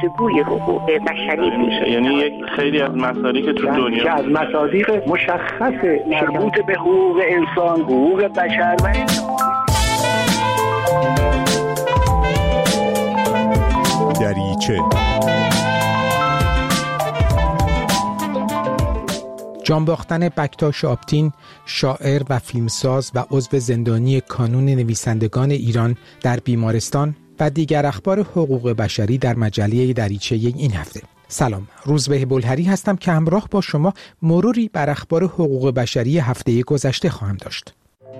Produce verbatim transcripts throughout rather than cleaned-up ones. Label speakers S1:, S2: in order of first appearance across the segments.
S1: گفتگوی حقوق بشری
S2: میشه. یعنی یک خیلی از مسائلی که تو دنیا
S3: از مصادیق مشخص مربوط به حقوق انسان، حقوق بشر و
S4: دریچه.
S5: جانباختن بکتاش آپتین، شاعر و فیلمساز و عضو زندانی کانون نویسندگان ایران در بیمارستان و دیگر اخبار حقوق بشری در مجله دریچه این هفته. سلام، روزبه بلهری هستم که همراه با شما مروری بر اخبار حقوق بشری هفته گذشته خواهم داشت.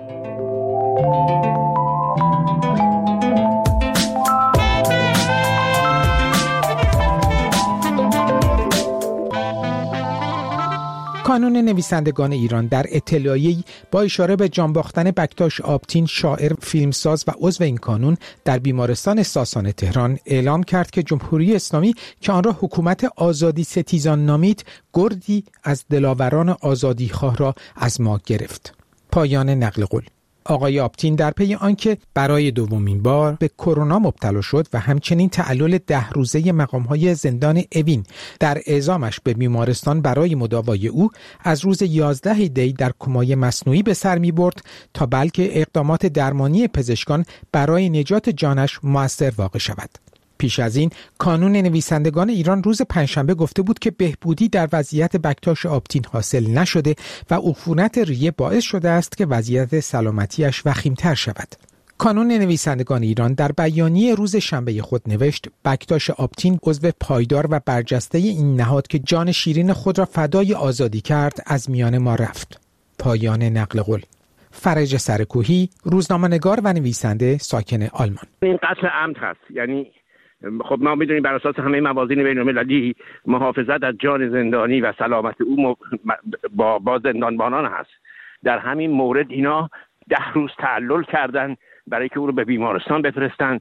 S5: کانون نویسندگان ایران در اطلاعیه‌ای با اشاره به جانباختن بکتاش آپتین، شاعر، فیلمساز و عضو این کانون در بیمارستان ساسان تهران اعلام کرد که جمهوری اسلامی که آن را حکومت آزادی ستیزان نامید، گردی از دلاوران آزادیخواه را از ما گرفت. پایان نقل قول. آقای آپتین در پی آنکه برای دومین بار به کرونا مبتلا شد و همچنین تعلل ده روزه مقام‌های زندان اوین در اعزامش به بیمارستان برای مداوای او از روز یازده دی در کمای مصنوعی به سر می‌برد تا بلکه اقدامات درمانی پزشکان برای نجات جانش مؤثر واقع شود. پیش از این کانون نویسندگان ایران روز پنجشنبه گفته بود که بهبودی در وضعیت بکتاش آپتین حاصل نشده و عفونت ریه باعث شده است که وضعیت سلامتیش وخیم‌تر شود. کانون نویسندگان ایران در بیانیه روز شنبه خود نوشت: بکتاش آپتین عضو پایدار و برجسته این نهاد که جان شیرین خود را فدای آزادی کرد از میان ما رفت. پایان نقل قول. فرج سرکوهی، روزنامه‌نگار و نویسنده ساکن آلمان.
S6: این قتل عمد هست، یعنی خب ما میدونیم بر اساس همه موازین بین‌المللی محافظت از جان زندانی و سلامت او با با زندانبانان هست. در همین مورد اینا ده روز تعلل کردن برای که او رو به بیمارستان بفرستن،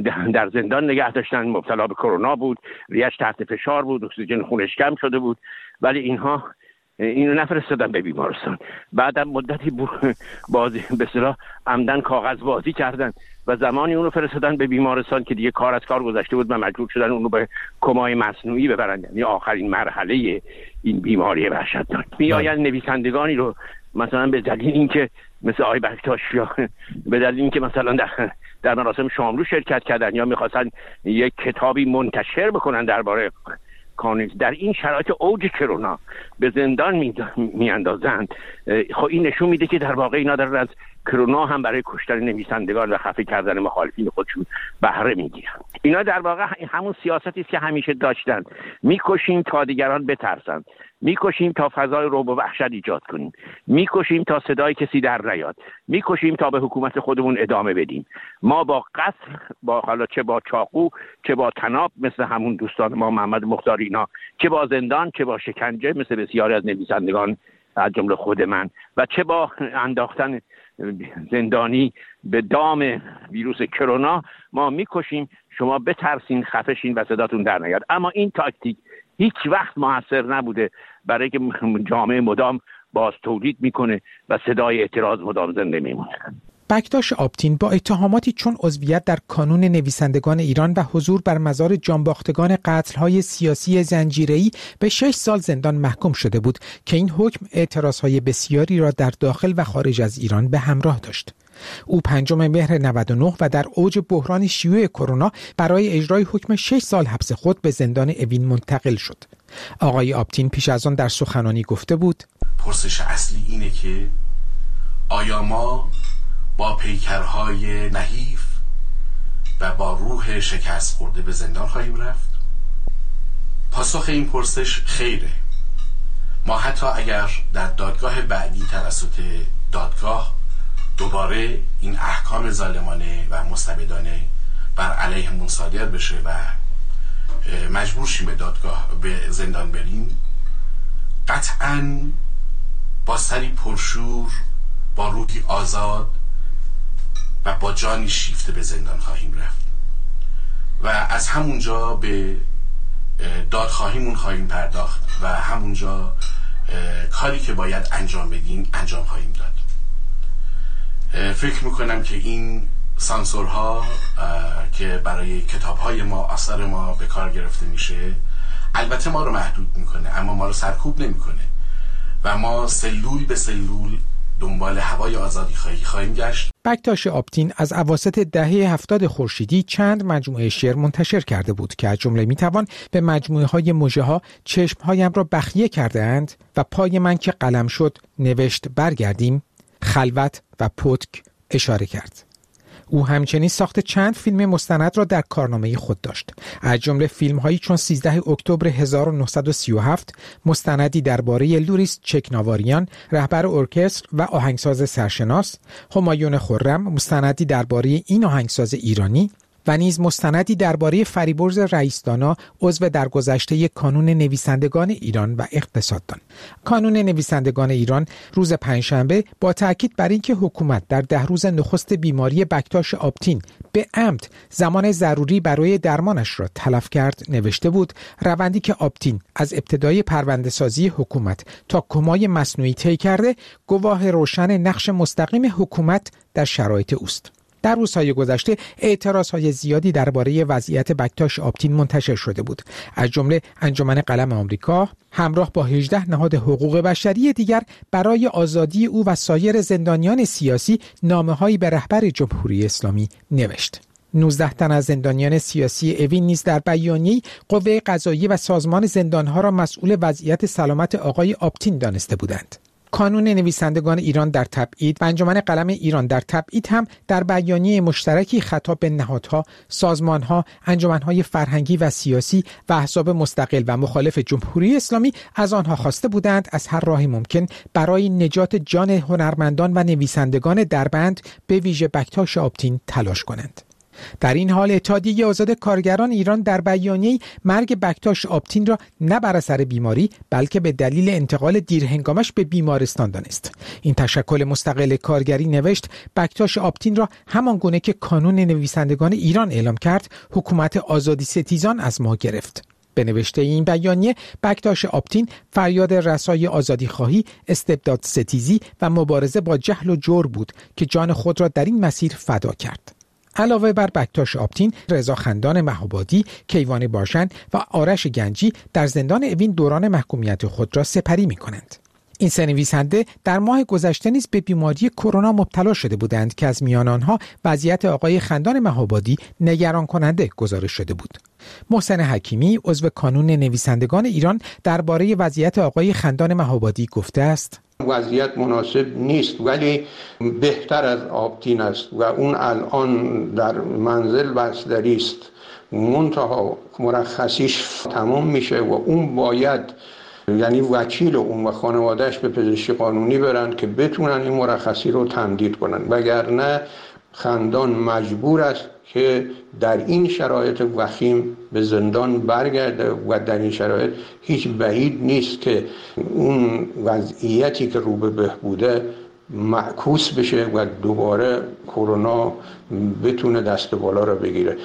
S6: در زندان نگه داشتن. مبتلا به کرونا بود، ریش تحت فشار بود، اکسیژن خونش کم شده بود، ولی اینها اینو نفرستادن به بیمارستان. بعد مدتی بازی به اصطلاح عمدن کاغذ بازی کردن و زمانی اونو فرستادن به بیمارستان که دیگه کار از کار گذشته بود و مجبور شدن اونو به کمای مصنوعی ببرن، یعنی آخرین مرحله این بیماری وحشتناک. میآیند نویسندگانی رو مثلا به دلیل اینکه مثل آقای بکتاش یا به دلیل اینکه مثلا در در مراسم شاملو شرکت کردن یا می‌خواستن یک کتابی منتشر بکنن درباره کانون، در این شرایط اوج کرونا به زندان میاندازند. خب این نشون میده که در واقع اینا دارن از کرونا هم برای کشتن نویسندگان و خفه کردن مخالفین خودشون بهره میگیرن. اینا در واقع همون سیاستی است که همیشه داشتن: میکشیم تا دیگران بترسن، میکشیم تا فضای رعب و وحشت ایجاد کنیم، میکشیم تا صدای کسی در نیاد، میکشیم تا به حکومت خودمون ادامه بدیم. ما با قتل، با حالا چه با چاقو چه با طناب مثل همون دوستان ما محمد مختار اینا، چه با زندان چه با شکنجه مثل بسیاری از نویسندگان از جمله خود من، و چه با انداختن زندانی به دام ویروس کرونا، ما میکشیم شما بترسین، خفشین و صداتون در نیاد. اما این تاکتیک هیچ وقت موثر نبوده، برای که جامعه مدام باز تولید میکنه و صدای اعتراض مدام زنده میمونه.
S5: بکتاش آپتین با اتهاماتی چون عضویت در کانون نویسندگان ایران و حضور بر مزار جانباختگان قتل‌های سیاسی زنجیره‌ای به شش سال زندان محکوم شده بود که این حکم اعتراضهای بسیاری را در داخل و خارج از ایران به همراه داشت. او پنجم مهر نود و نه و در اوج بحران شیوع کرونا برای اجرای حکم شش سال حبس خود به زندان اوین منتقل شد. آقای آپتین پیش از آن در سخنرانی گفته بود:
S7: پرسش اصلی اینه که آیا ما با پیکرهای نحیف و با روح شکست خورده به زندان خواهیم رفت؟ پاسخ این پرسش خیره. ما حتی اگر در دادگاه بعدی توسط دادگاه دوباره این احکام ظالمانه و مستبدانه بر علیهمون صادر بشه و مجبور شیم به دادگاه به زندان بریم، قطعاً با سری پرشور، با روحی آزاد و با جانی شیفته به زندان خواهیم رفت و از همونجا به دادخواهیمون خواهیم پرداخت و همونجا کاری که باید انجام بدیم انجام خواهیم داد. فکر میکنم که این سانسورها که برای کتاب‌های ما، اثر ما به کار گرفته میشه، البته ما رو محدود میکنه اما ما رو سرکوب نمیکنه و ما سلول به سلول دنبال هوای آزادی خواهی خواهیم گشت.
S5: بکتاش آپتین از اواسط دهه هفتاد خورشیدی چند مجموعه شعر منتشر کرده بود که از جمله میتوان به مجموعه های مژه‌ها چشمهایم را بخیه کرده اند و پای من که قلم شد نوشت برگردیم، خلوت و پتک اشاره کرد. او همچنین ساخت چند فیلم مستند را در کارنامه خود داشت، از جمله فیلم‌هایی چون سیزده اکتبر هزار و نهصد و سی و هفت، مستندی درباره لوریس چکناواریان رهبر ارکستر و آهنگساز سرشناس، همایون خرم مستندی درباره این آهنگساز ایرانی و نیز مستندی درباره فریبرز رئیسدانا عضو درگذشته کانون نویسندگان ایران و اقتصاددان. کانون نویسندگان ایران روز پنجشنبه با تاکید بر اینکه حکومت در ده روز نخست بیماری بکتاش آپتین به عمد زمان ضروری برای درمانش را تلف کرد نوشته بود روندی که آپتین از ابتدای پرونده‌سازی حکومت تا کمای مصنوعی طی کرده گواه روشن نقش مستقیم حکومت در شرایط اوست. در روزهای گذشته اعتراضهای زیادی درباره وضعیت بکتاش آپتین منتشر شده بود، از جمله انجمن قلم آمریکا همراه با هجده نهاد حقوق بشری دیگر برای آزادی او و سایر زندانیان سیاسی نامه‌هایی به رهبر جمهوری اسلامی نوشت. نوزده تن از زندانیان سیاسی اوین نیز در بیانیه‌ای قوه قضاییه و سازمان زندانها را مسئول وضعیت سلامت آقای آپتین دانسته بودند. کانون نویسندگان ایران در تبعید و انجمن قلم ایران در تبعید هم در بیانیه مشترکی خطاب به نهادها، سازمانها، انجمنهای فرهنگی و سیاسی و احزاب مستقل و مخالف جمهوری اسلامی از آنها خواسته بودند از هر راهی ممکن برای نجات جان هنرمندان و نویسندگان دربند به ویژه بکتاش آپتین تلاش کنند. در این حال اتحادیه آزاد کارگران ایران در بیانیه‌ای مرگ بکتاش آپتین را نه بر اثر بیماری بلکه به دلیل انتقال دیرهنگامش به بیمارستان دانست. این تشکل مستقل کارگری نوشت بکتاش آپتین را همان گونه که کانون نویسندگان ایران اعلام کرد حکومت آزادی ستیزان از ما گرفت. به نوشته این بیانیه بکتاش آپتین فریاد رسای آزادی خواهی، استبداد ستیزی و مبارزه با جهل و جور بود که جان خود را در این مسیر فدا کرد. علاوه بر بکتاش آپتین، رضا خندان مهابادی، کیوان باشن و آرش گنجی در زندان اوین دوران محکومیت خود را سپری می کنند. این سه نویسنده در ماه گذشته نیز به بیماری کرونا مبتلا شده بودند که از میان آنها وضعیت آقای خندان مهابادی نگران کننده گزارش شده بود. محسن حکیمی عضو کانون نویسندگان ایران درباره وضعیت آقای خندان مهابادی گفته است:
S8: وضعیت مناسب نیست ولی بهتر از آپتین است و اون الان در منزل بستری است، منتها مرخصیش تمام میشه و اون باید یعنی وکیل اون و خانوادهش به پزشکی قانونی برن که بتونن این مرخصی رو تمدید کنن، وگرنه خندان مجبور است که در این شرایط وخیم به زندان برگرده و در این شرایط هیچ بعید نیست که اون وضعیتی که رو به بهبوده معکوس بشه و دوباره کرونا بتونه دست بالا را بگیره.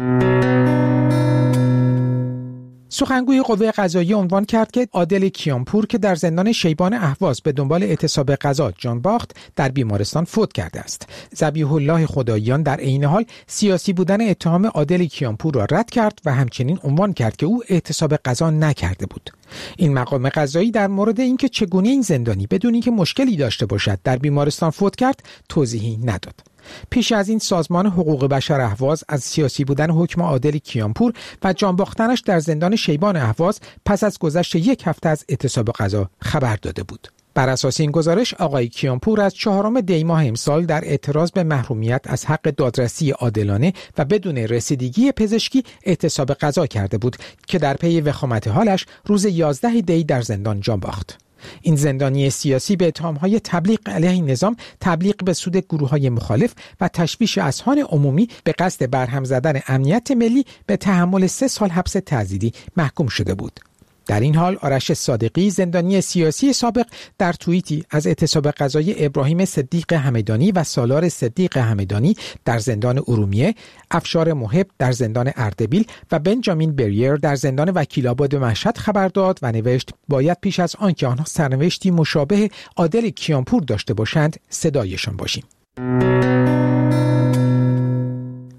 S5: سخنگوی قوه قضاییه عنوان کرد که عادل کیانپور که در زندان شیبان اهواز به دنبال اعتصاب قضا جان باخت در بیمارستان فوت کرده است. ذبیح الله خداییان در عین حال سیاسی بودن اتهام عادل کیانپور را رد کرد و همچنین عنوان کرد که او اعتصاب قضا نکرده بود. این مقام قضایی در مورد اینکه چگونه این زندانی بدون اینکه مشکلی داشته باشد در بیمارستان فوت کرد توضیحی نداد. پیش از این سازمان حقوق بشر اهواز از سیاسی بودن حکم عادل کیانپور و جان باختنش در زندان شیبان اهواز پس از گذشت یک هفته از اعتصاب قضا خبر داده بود. بر اساس این گزارش آقای کیانپور از چهارم دی ماه امسال در اعتراض به محرومیت از حق دادرسی عادلانه و بدون رسیدگی پزشکی اعتصاب قضا کرده بود که در پی وخامت حالش روز یازده دی در زندان جان باخت. این زندانی سیاسی به اتهام‌های تبلیغ علیه نظام، تبلیغ به سود گروه‌های مخالف و تشویش اذهان عمومی به قصد برهم زدن امنیت ملی به تحمل سه سال حبس تعزیری محکوم شده بود. در این حال آرش صادقی زندانی سیاسی سابق در توییتی از اعتصاب قضایی ابراهیم صدیق همدانی و سالار صدیق همدانی در زندان ارومیه، افشار محب در زندان اردبیل و بنجامین بریر در زندان وکیل‌آباد مشهد خبر داد و نوشت باید پیش از آنکه آنها سرنوشتی مشابه عادل کیانپور داشته باشند صدایشان باشیم.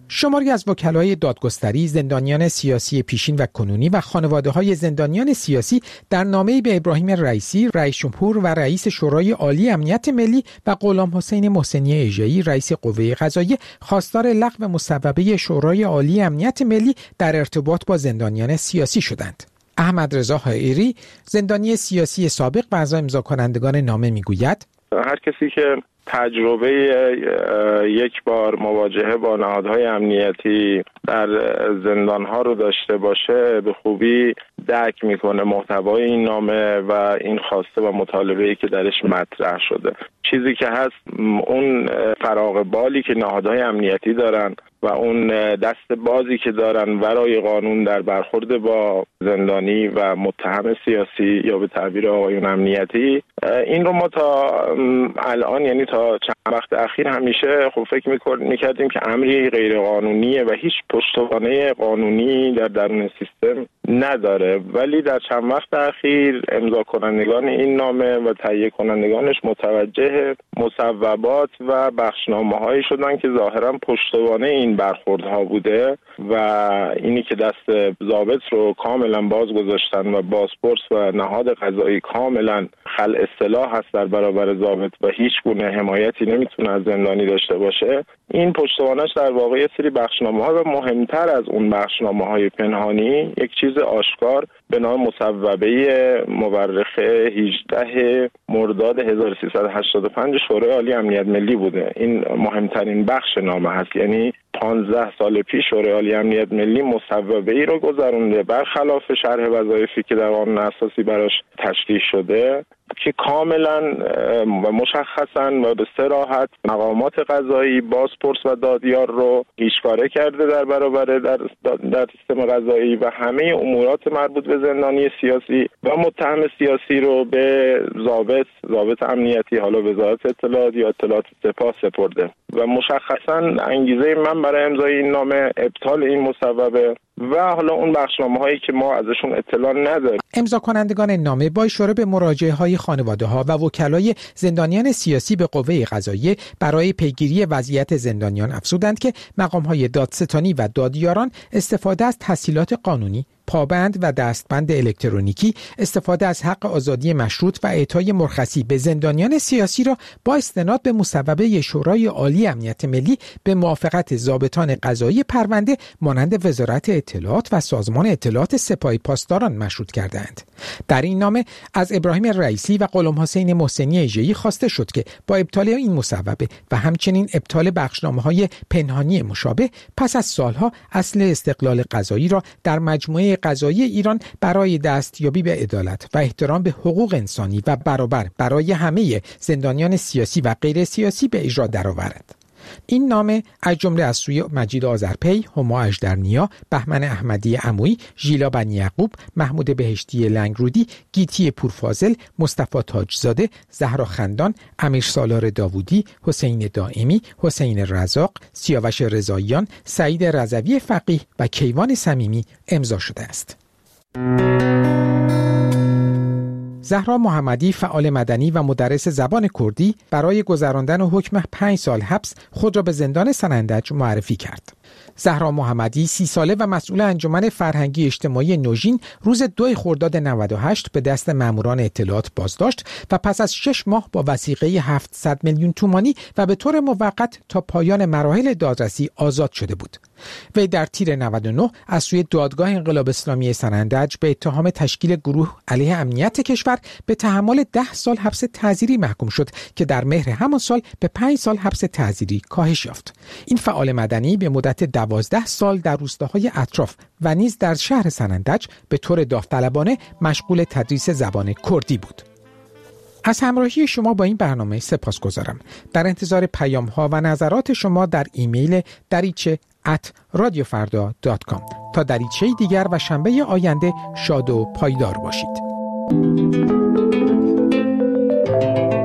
S5: شماری از وکلای دادگستری، زندانیان سیاسی پیشین و کنونی و خانواده‌های زندانیان سیاسی در نامه‌ای به ابراهیم رئیسی، رئیس جمهور و رئیس شورای عالی امنیت ملی و غلام حسین محسنی اژه‌ای، رئیس قوه قضاییه، خواستار لغو مصوبه شورای عالی امنیت ملی در ارتباط با زندانیان سیاسی شدند. احمد رضا حائری، زندانی سیاسی سابق و اعضای امضا کنندگان نامه میگوید:
S2: هر کسی که تجربه یک بار مواجهه با نهادهای امنیتی در زندانها رو داشته باشه به خوبی درک میکنه محتوای این نامه و این خواسته و مطالبه‌ای که درش مطرح شده. چیزی که هست اون فراغ بالی که نهادهای امنیتی دارن و اون دست بازی که دارن ورای قانون در برخورد با زندانی و متهم سیاسی یا به تعبیر آقایون امنیتی، این رو ما تا الان یعنی تا چند وقت اخیر همیشه خب فکر میکردیم که امری غیر قانونیه و هیچ پشتوانه قانونی در درون سیستم نداره، ولی در چند وقت اخیر امضا کنندگان این نامه و تهیه کنندگانش متوجه مصوبات و بخشنامه‌هایی شدن که ظاهرا پشتوانه این برخوردها بوده و اینی که دست ضابط رو کاملا باز گذاشتن و بازپرس و نهاد قضایی کاملا خلع سلاح هست در برابر ضابط و هیچ گونه حمایتی نمیتونه از زندانی داشته باشه. این پشتوانش در واقع یه سری بخشنامه‌ها و مهمتر از اون بخشنامه‌های پنهانی یک چیز آشکار به نام مصوبه مورخه هجده مرداد هزار و سیصد و هشتاد و پنج شورای عالی امنیت ملی بوده. این مهمترین بخش نامه هست، یعنی پانزده سال پیش شورای عالی امنیت ملی مصوبه ای رو گذرونده برخلاف شرح وظایفی که در قانون اساسی براش تشریح شده که کاملا و مشخصا و به صراحت مقامات قضایی، بازپرس و دادیار رو هیچکاره کرده در برابر در, در سیستم قضایی و همه امورات مربوط به زندانی سیاسی و متهم سیاسی رو به ضابط ضابط امنیتی، حالا وزارت اطلاعات یا اطلاعات سپاه سپرده و مشخصا انگیزه من برای امضای این نامه ابطال این مصوبه و حالا اون بخشنامه‌هایی که ما ازشون اطلاع نداریم.
S5: امضا کنندگان نامه با اشاره به مراجعه‌های خانواده‌ها و وکلای زندانیان سیاسی به قوه قضاییه برای پیگیری وضعیت زندانیان افزودند که مقام‌های دادستانی و دادیاران استفاده از تسهیلات قانونی، پابند و دستبند الکترونیکی، استفاده از حق آزادی مشروط و اعطای مرخصی به زندانیان سیاسی را با استناد به مصوبه شورای عالی امنیت ملی به موافقت ضابطان قضایی پرونده مانند وزارت اطلاعات و سازمان اطلاعات سپاه پاسداران مشروط کردند. در این نامه از ابراهیم رئیسی و غلام حسین محسنی اژه‌ای خواسته شد که با ابطال این مصوبه و همچنین ابطال بخشنامه‌های پنهانی مشابه پس از سالها اصل استقلال قضایی را در مجموعه قضایی ایران برای دستیابی به عدالت و احترام به حقوق انسانی و برابر برای همه زندانیان سیاسی و غیر سیاسی به اجرا درآورد. این نامه از جمله از سوی مجید آذرپی، هما اژدرنیا، بهمن احمدی عمویی، ژیلا بنی یعقوب، محمود بهشتی لنگرودی، گیتی پورفاضل، مصطفی تاجزاده، زهرا خندان، امیر سالار داوودی، حسین دائمی، حسین رزاق، سیاوش رضاییان، سعید رضوی فقیه و کیوان صمیمی امضا شده است. زهرا محمدی، فعال مدنی و مدرس زبان کردی، برای گذراندن حکم پنج سال حبس خود را به زندان سنندج معرفی کرد. زهرا محمدی سی ساله و مسئول انجمن فرهنگی اجتماعی نوژین روز دو خرداد نود و هشت به دست ماموران اطلاعات بازداشت و پس از شش ماه با وثیقه هفتصد میلیون تومانی و به طور موقت تا پایان مراحل دادرسی آزاد شده بود. وی در تیر نود و نه از سوی دادگاه انقلاب اسلامی سنندج به اتهام تشکیل گروه علیه امنیت کشور به تحمل ده سال حبس تعزیری محکوم شد که در مهر همان سال به پنج سال حبس تعزیری کاهش یافت. این فعال مدنی به مدت دوازده سال در روستاهای اطراف و نیز در شهر سنندج به طور داوطلبانه مشغول تدریس زبان کردی بود. از همراهی شما با این برنامه سپاسگزارم. در انتظار پیام ها و نظرات شما در ایمیل دریچه ات رادیو فردا دات کام. تا دریچه دیگر و شنبه آینده شاد و پایدار باشید.